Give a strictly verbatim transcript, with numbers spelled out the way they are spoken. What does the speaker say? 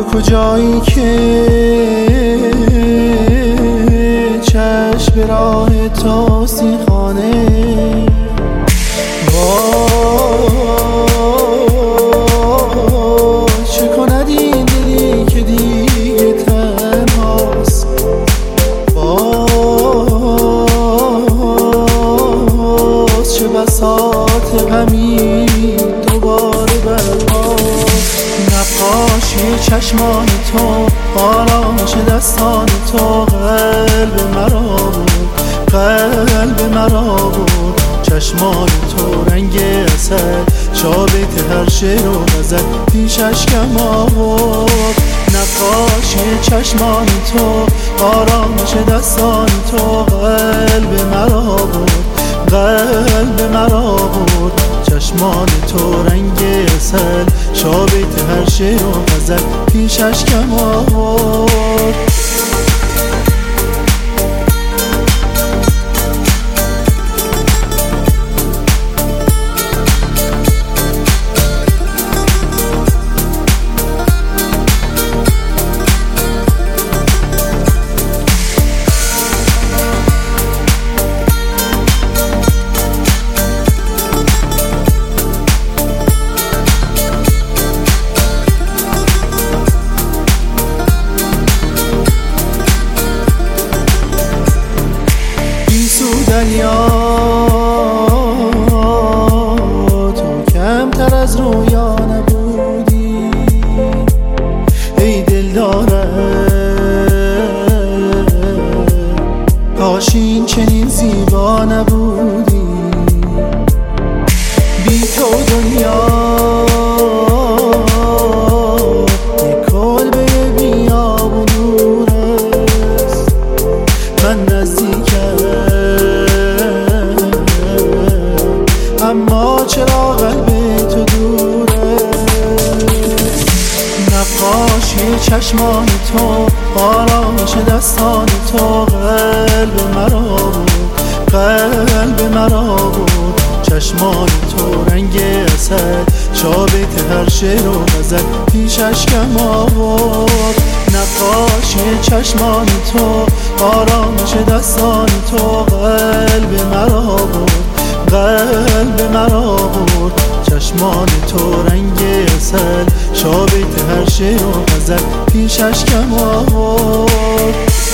کجایی که چشم به راه توستی خانه چه کند این دلی که دیگه تنهاست باز چه بساط غمی دوباره برپاست نقاشی چشمان تو آرامش دستان تو قلب مرا بود قلب مرا بود چشمان تو رنگ عسل شابت هر شعر و غزل پیش اشکم آورد نقاشی چشمان تو آرامش دستان تو قلب مرا بود قلب مرا بود چشمان تو رنگ عسل شابت هر شعر و غزل پیش اشکم آورد دریا تو کمتر از رویا نبودی ای دل داره کاش این چنین زیبا نبودی بی تو دنیا یک کلبه بیابون است من نزدیکم اما چرا قلب تو دوره نقاشی چشمان تو آرامش دستان تو قلب مرا بود قلب مرا بود چشمان تو رنگ عسل شابت هر شعر و غزل پیش اشکم آورد نقاشی چشمان تو آرامش دستان تو قلب مرا بود قلب مرا بود چشمان تو رنگ عسل شابت هر شعر و غزل پیش اشکم آورد